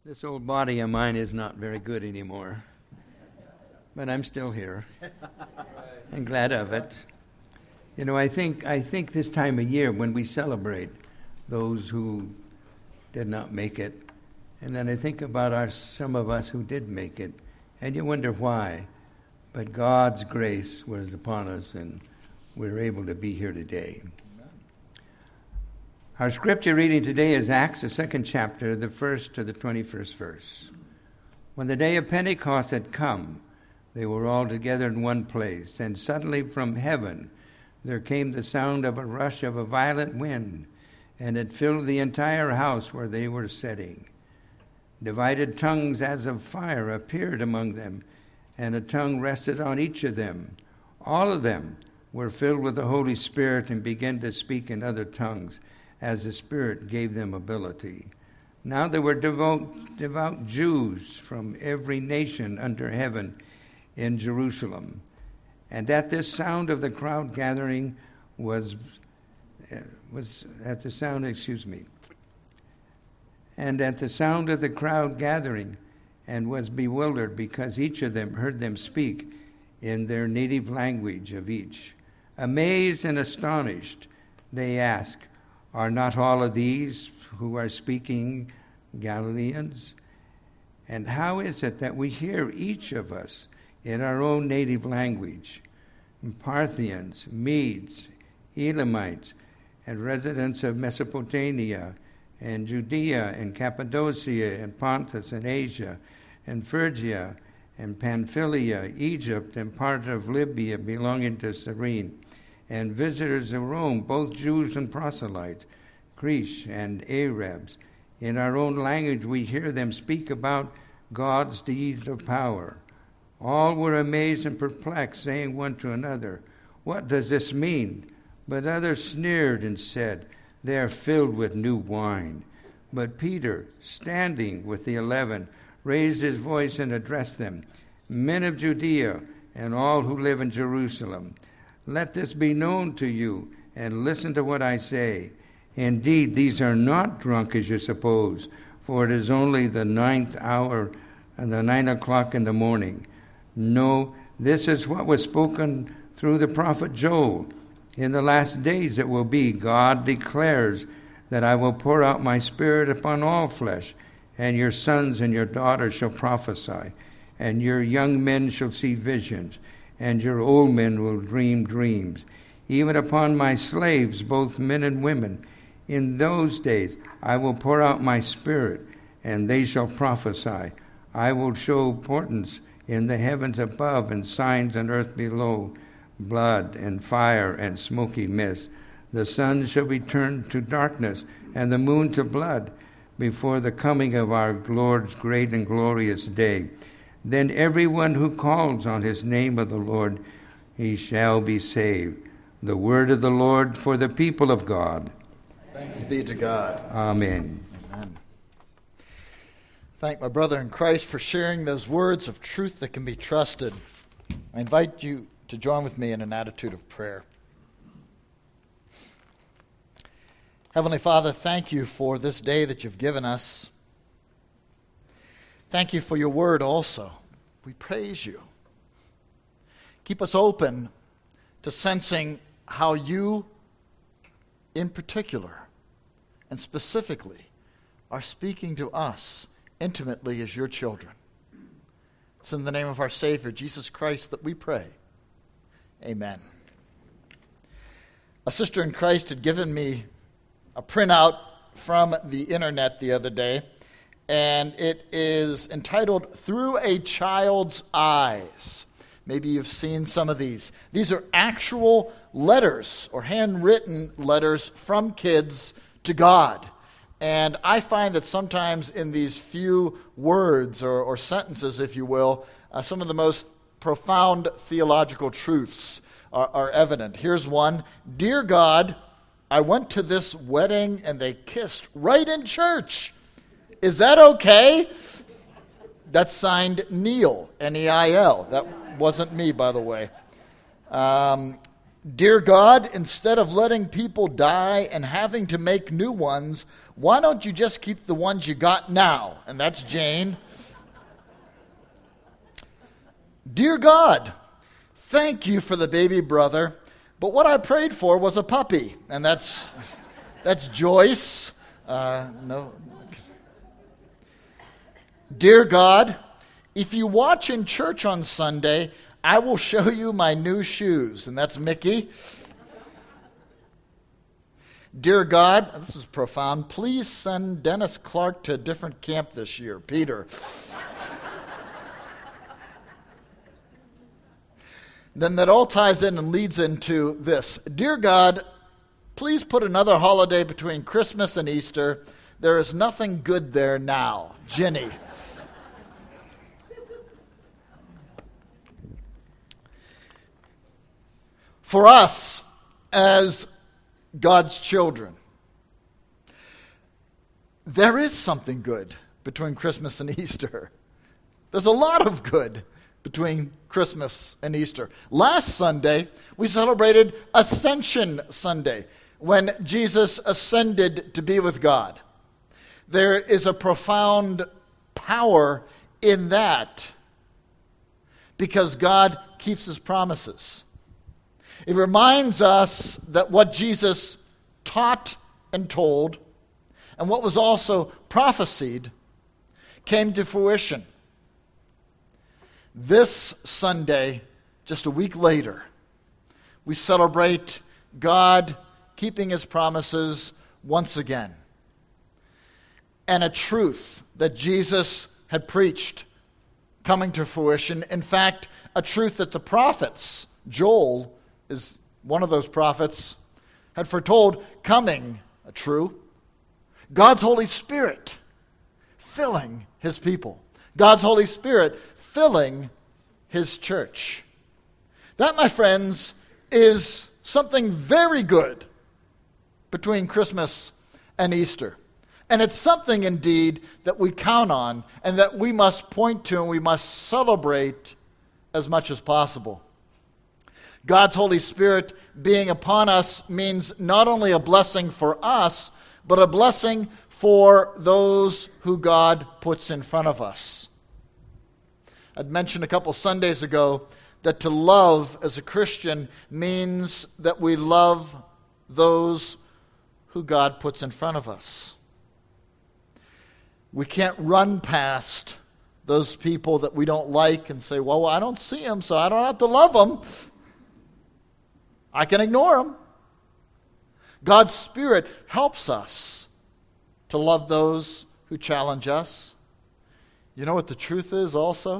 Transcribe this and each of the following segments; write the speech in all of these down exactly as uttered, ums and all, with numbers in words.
This old body of mine is not very good anymore, but I'm still here and glad of it. You know, I think I think this time of year when we celebrate those who did not make it, and then I think about our some of us who did make it, and you wonder why. But God's grace was upon us, and we're able to be here today. Our scripture reading today is Acts, the second chapter, the first to the twenty-first verse. When the day of Pentecost had come, they were all together in one place, and suddenly from heaven there came the sound of a rush of a violent wind, and it filled the entire house where they were sitting. Divided tongues as of fire appeared among them, and a tongue rested on each of them. All of them were filled with the Holy Spirit and began to speak in other tongues, as the Spirit gave them ability. Now there were devout, devout Jews from every nation under heaven in Jerusalem. And at this sound of the crowd gathering was, uh, was at the sound, excuse me, and at the sound of the crowd gathering, and was bewildered because each of them heard them speak in their native language of each. Amazed and astonished, they asked, "Are not all of these who are speaking Galileans? And how is it that we hear each of us in our own native language? Parthians, Medes, Elamites, and residents of Mesopotamia, and Judea, and Cappadocia, and Pontus, and Asia, and Phrygia, and Pamphylia, Egypt, and part of Libya belonging to Cyrene, and visitors of Rome, both Jews and proselytes, Greece and Arabs. In our own language we hear them speak about God's deeds of power." All were amazed and perplexed, saying one to another, "What does this mean?" But others sneered and said, "They are filled with new wine." But Peter, standing with the eleven, raised his voice and addressed them, "Men of Judea and all who live in Jerusalem, let this be known to you, and listen to what I say. Indeed, these are not drunk as you suppose, for it is only the ninth hour and the nine o'clock in the morning. No, this is what was spoken through the prophet Joel. In the last days it will be, God declares, that I will pour out my spirit upon all flesh, and your sons and your daughters shall prophesy, and your young men shall see visions, and your old men will dream dreams, even upon my slaves, both men and women. In those days I will pour out my spirit, and they shall prophesy. I will show portents in the heavens above and signs on earth below, blood and fire and smoky mist. The sun shall be turned to darkness, and the moon to blood, before the coming of our Lord's great and glorious day. Then everyone who calls on his name of the Lord, he shall be saved." The word of the Lord for the people of God. Thanks be to God. Amen. Amen. Thank my brother in Christ for sharing those words of truth that can be trusted. I invite you to join with me in an attitude of prayer. Heavenly Father, thank you for this day that you've given us. Thank you for your word also. We praise you. Keep us open to sensing how you, in particular and specifically, are speaking to us intimately as your children. It's in the name of our Savior, Jesus Christ, that we pray. Amen. A sister in Christ had given me a printout from the internet the other day, and it is entitled "Through a Child's Eyes." Maybe you've seen some of these. These are actual letters or handwritten letters from kids to God. And I find that sometimes in these few words or, or sentences, if you will, uh, some of the most profound theological truths are, are evident. Here's one. "Dear God, I went to this wedding and they kissed right in church. Is that okay?" That's signed Neil, N E I L. That wasn't me, by the way. Um, "Dear God, instead of letting people die and having to make new ones, Why don't you just keep the ones you got now? And that's Jane. Dear God, thank you for the baby brother, but what I prayed for was a puppy. And that's that's Joyce. Uh, no. Dear God, if you watch in church on Sunday, I will show you my new shoes. And that's Mickey. Dear God, this is profound, please send Dennis Clark to a different camp this year. Peter. Then that all ties in and leads into this. Dear God, please put another holiday between Christmas and Easter. There is nothing good there now. Ginny. For us, as God's children, there is something good between Christmas and Easter. There's a lot of good between Christmas and Easter. Last Sunday, we celebrated Ascension Sunday, when Jesus ascended to be with God. There is a profound power in that because God keeps his promises. It reminds us that what Jesus taught and told, and what was also prophesied, came to fruition. This Sunday, just a week later, we celebrate God keeping his promises once again. And a truth that Jesus had preached coming to fruition. In fact, a truth that the prophets, Joel is one of those prophets, had foretold coming true. God's Holy Spirit filling his people. God's Holy Spirit filling his church. That, my friends, is something very good between Christmas and Easter. And it's something indeed that we count on and that we must point to and we must celebrate as much as possible. God's Holy Spirit being upon us means not only a blessing for us, but a blessing for those who God puts in front of us. I'd mentioned a couple Sundays ago that to love as a Christian means that we love those who God puts in front of us. We can't run past those people that we don't like and say, well, I don't see them, so I don't have to love them. I can ignore them. God's Spirit helps us to love those who challenge us. You know what the truth is also?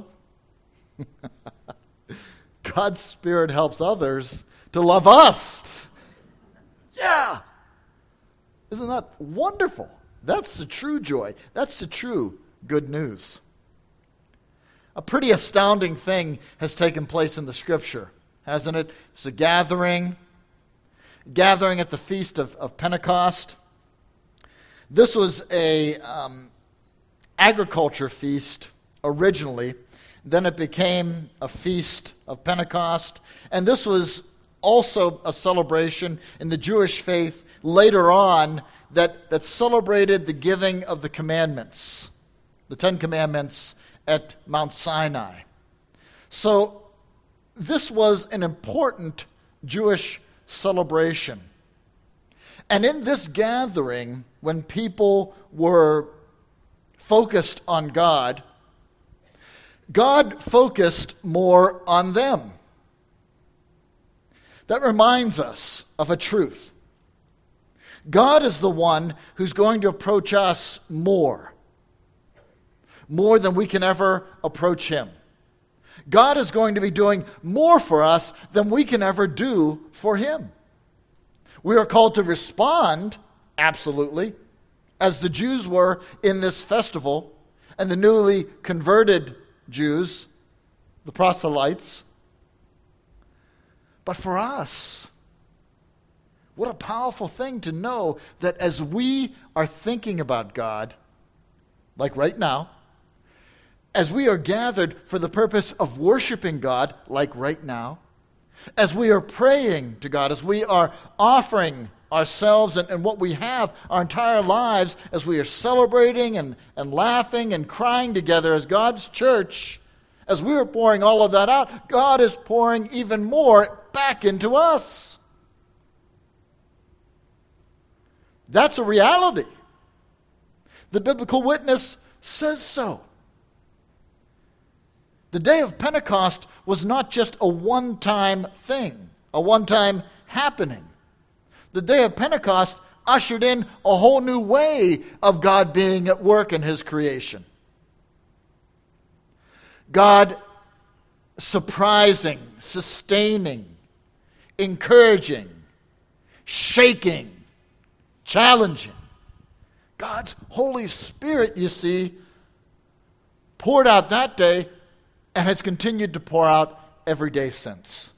God's Spirit helps others to love us. Yeah! Isn't that wonderful? That's the true joy. That's the true good news. A pretty astounding thing has taken place in the Scripture, hasn't it? It's a gathering, gathering at the Feast of, of Pentecost. This was a um, agriculture feast originally. Then it became a Feast of Pentecost. And this was also a celebration in the Jewish faith later on that, that celebrated the giving of the commandments, the Ten Commandments at Mount Sinai. So this was an important Jewish celebration. And in this gathering, when people were focused on God, God focused more on them. That reminds us of a truth. God is the one who's going to approach us more, more than we can ever approach him. God is going to be doing more for us than we can ever do for him. We are called to respond, absolutely, as the Jews were in this festival, and the newly converted Jews, the proselytes. But for us, what a powerful thing to know that as we are thinking about God, like right now, as we are gathered for the purpose of worshiping God, like right now, as we are praying to God, as we are offering ourselves and, and what we have our entire lives as we are celebrating and, and laughing and crying together as God's church. As we are pouring all of that out, God is pouring even more back into us. That's a reality. The biblical witness says so. The day of Pentecost was not just a one-time thing, a one-time happening. The day of Pentecost ushered in a whole new way of God being at work in His creation. God surprising, sustaining, encouraging, shaking, challenging. God's Holy Spirit, you see, poured out that day and has continued to pour out every day since.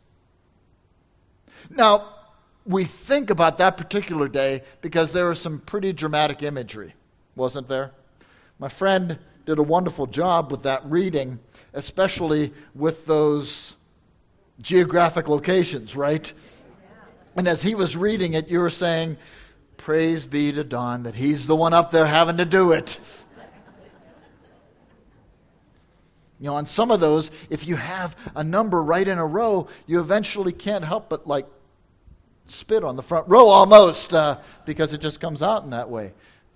Now, we think about that particular day because there was some pretty dramatic imagery, wasn't there? My friend did a wonderful job with that reading, especially with those geographic locations, right? And as he was reading it, you were saying, praise be to Don that he's the one up there having to do it. You know, on some of those, if you have a number right in a row, you eventually can't help but like spit on the front row almost uh, because it just comes out in that way.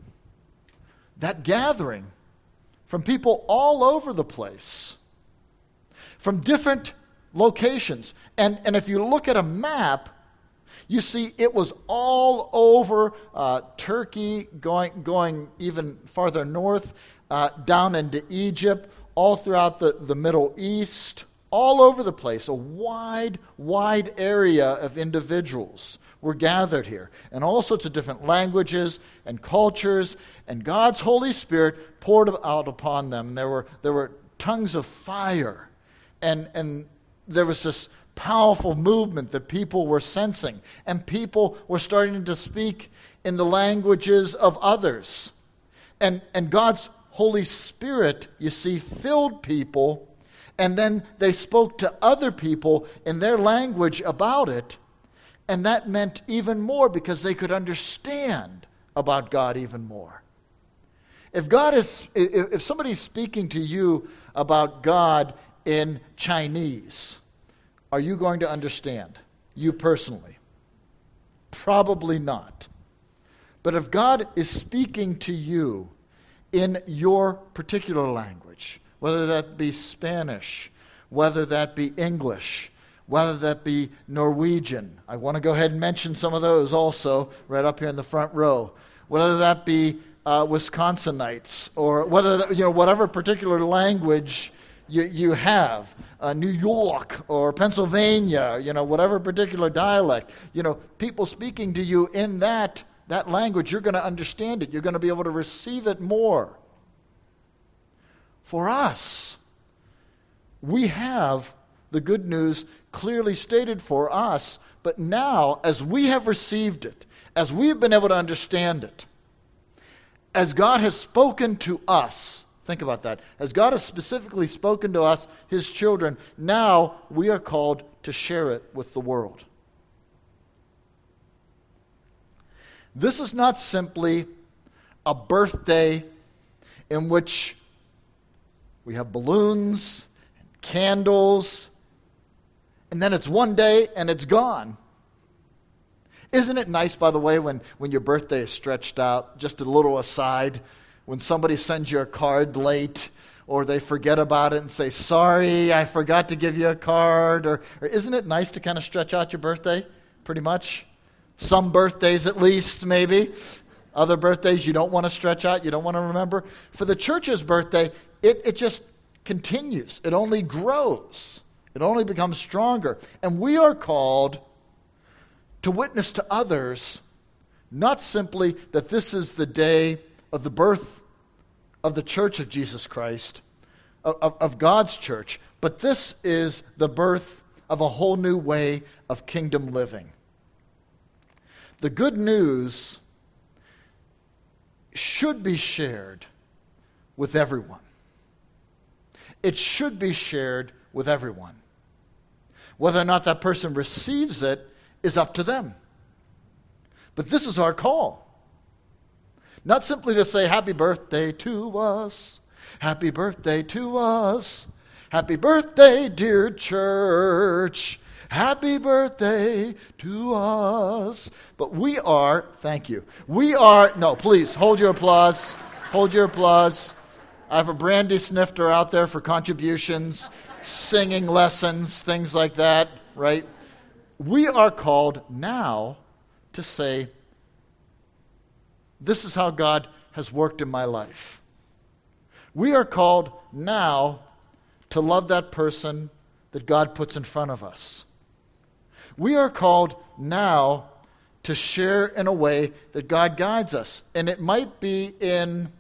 That gathering from people all over the place, from different locations. And, and if you look at a map, you see it was all over uh, Turkey, going, going even farther north, uh, down into Egypt, all throughout the, the Middle East, all over the place. A wide, wide area of individuals were gathered here, and all sorts of different languages and cultures, and God's Holy Spirit poured out upon them. There were, there were tongues of fire, and, and there was this powerful movement that people were sensing, and people were starting to speak in the languages of others. And, and God's Holy Spirit, you see, filled people, and then they spoke to other people in their language about it, and that meant even more because they could understand about God even more. If God is, if somebody's speaking to you about God in Chinese, are you going to understand? You personally? Probably not. But if God is speaking to you in your particular language, whether that be Spanish, whether that be English, whether that be Norwegian, I want to go ahead and mention some of those also right up here in the front row, whether that be uh, Wisconsinites, or whether that, you know, whatever particular language you, you have, uh, New York or Pennsylvania, you know, whatever particular dialect, you know, people speaking to you in that that language, you're going to understand it. You're going to be able to receive it more. For us, we have the good news clearly stated for us, but now, as we have received it, as we have been able to understand it, as God has spoken to us, think about that, as God has specifically spoken to us, His children, now we are called to share it with the world. This is not simply a birthday in which we have balloons and candles, and then it's one day and it's gone. Isn't it nice, by the way, when, when your birthday is stretched out? Just a little aside, when somebody sends you a card late, or they forget about it and say, sorry, I forgot to give you a card. Or, or isn't it nice to kind of stretch out your birthday, pretty much? Some birthdays at least, maybe. Other birthdays you don't want to stretch out, you don't want to remember. For the church's birthday, it, it just continues. It only grows. It only becomes stronger. And we are called to witness to others, not simply that this is the day of the birth of the church of Jesus Christ, of, of God's church, but this is the birth of a whole new way of kingdom living. The good news should be shared with everyone. It should be shared with everyone. Whether or not that person receives it is up to them. But this is our call. Not simply to say happy birthday to us, happy birthday to us, happy birthday, dear church, happy birthday to us. But we are, thank you, we are, no, please, hold your applause, hold your applause. I have a brandy snifter out there for contributions, singing lessons, things like that, right? We are called now to say, this is how God has worked in my life. We are called now to love that person that God puts in front of us. We are called now to share in a way that God guides us. And it might be in,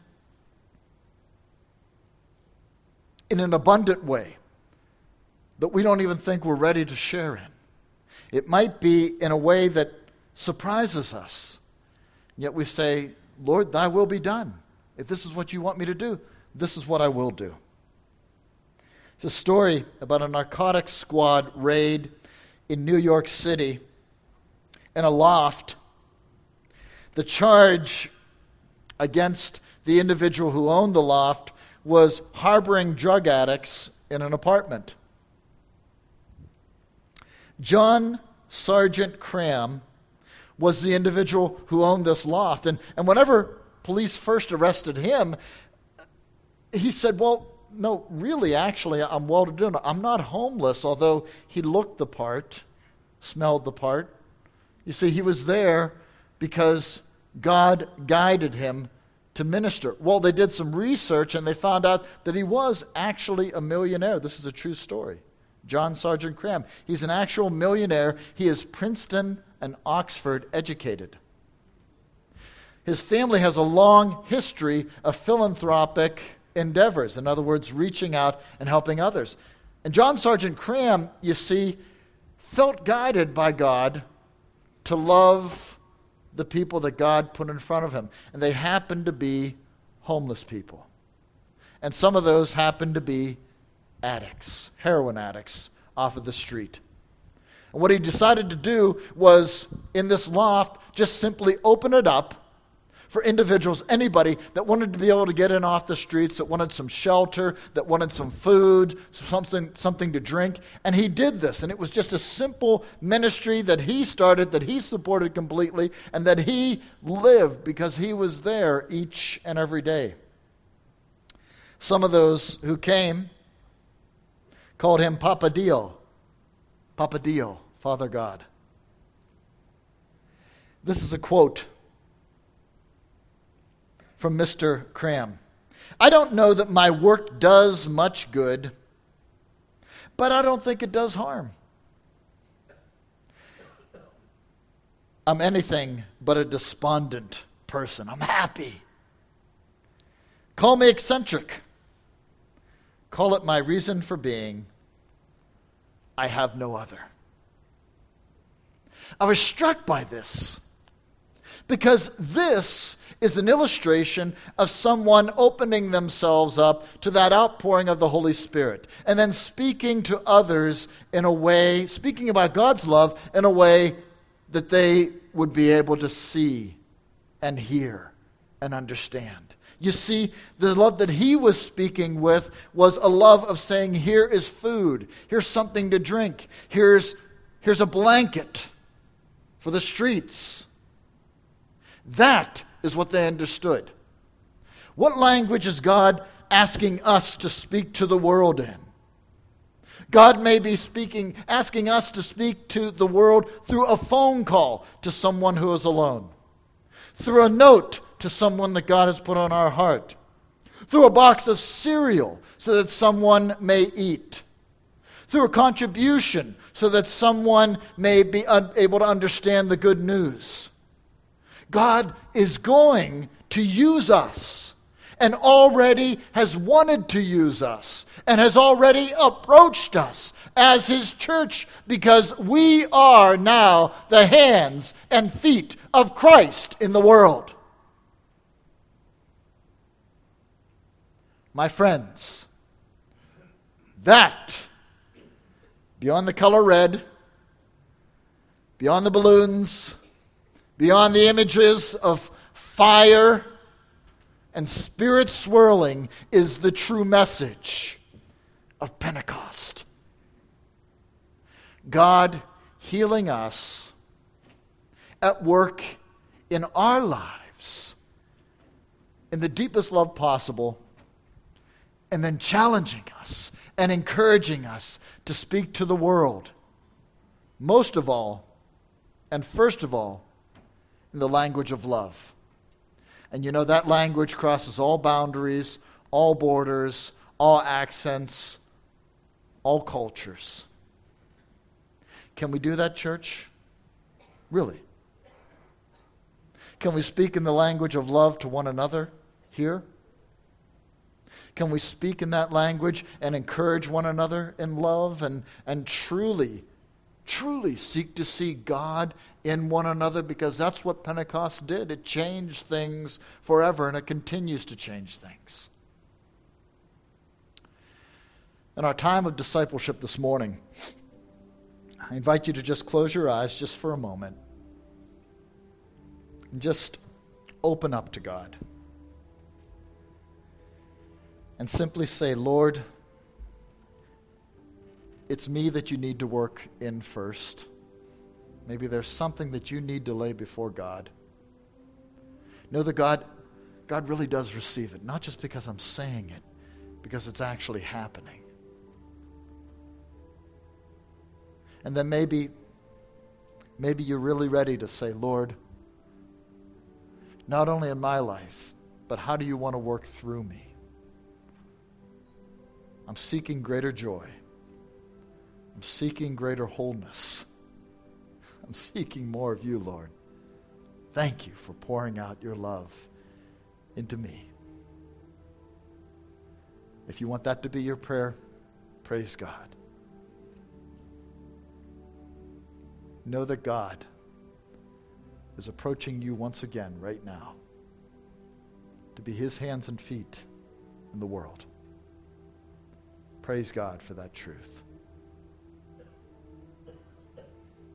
in an abundant way that we don't even think we're ready to share in. It might be in a way that surprises us. Yet we say, Lord, thy will be done. If this is what you want me to do, this is what I will do. It's a story about a narcotics squad raid in New York City in a loft. The charge against the individual who owned the loft was harboring drug addicts in an apartment. John Sergeant Cram was the individual who owned this loft. And, and whenever police first arrested him, he said, well, no, really, actually, I'm well-to-do. I'm not homeless, although he looked the part, smelled the part. You see, he was there because God guided him to minister. Well, they did some research, and they found out that he was actually a millionaire. This is a true story. John Sergeant Cram. He's an actual millionaire. He is Princeton and Oxford educated. His family has a long history of philanthropic endeavors. In other words, reaching out and helping others. And John Sergeant Cram, you see, felt guided by God to love the people that God put in front of him. And they happened to be homeless people. And some of those happened to be addicts, heroin addicts off of the street. And what he decided to do was, in this loft, just simply open it up for individuals, anybody that wanted to be able to get in off the streets, that wanted some shelter, that wanted some food, something, something to drink. And he did this, and it was just a simple ministry that he started, that he supported completely, and that he lived because he was there each and every day. Some of those who came called him Papa Dio. Papa Dio, Father God. This is a quote from Mister Cram. I don't know that my work does much good, but I don't think it does harm. I'm anything but a despondent person. I'm happy. Call me eccentric. Call it my reason for being. I have no other. I was struck by this because this is an illustration of someone opening themselves up to that outpouring of the Holy Spirit and then speaking to others in a way, speaking about God's love in a way that they would be able to see and hear and understand. You see, the love that he was speaking with was a love of saying, here is food, here's something to drink, here's, here's a blanket for the streets. That is what they understood. What language is God asking us to speak to the world in? God may be speaking, asking us to speak to the world through a phone call to someone who is alone, through a note to someone that God has put on our heart, through a box of cereal so that someone may eat, through a contribution so that someone may be un- able to understand the good news. God is going to use us and already has wanted to use us and has already approached us as his church because we are now the hands and feet of Christ in the world. My friends, that, beyond the color red, beyond the balloons, Beyond the images of fire and spirit swirling is the true message of Pentecost. God healing us, at work in our lives in the deepest love possible, and then challenging us and encouraging us to speak to the world, most of all, and first of all, in the language of love. And you know, that language crosses all boundaries, all borders, all accents, all cultures. Can we do that, church? Really? Can we speak in the language of love to one another here? Can we speak in that language and encourage one another in love and, and truly, truly seek to see God in one another? Because that's what Pentecost did. It changed things forever, and it continues to change things. In our time of discipleship this morning, I invite you to just close your eyes just for a moment and just open up to God. And simply say, Lord, it's me that you need to work in first. Maybe there's something that you need to lay before God. Know that God, God really does receive it, not just because I'm saying it, because it's actually happening. And then maybe, maybe you're really ready to say, Lord, not only in my life, but how do you want to work through me? I'm seeking greater joy. I'm seeking greater wholeness. I'm seeking more of you, Lord. Thank you for pouring out your love into me. If you want that to be your prayer, praise God. Know that God is approaching you once again right now to be his hands and feet in the world. Praise God for that truth.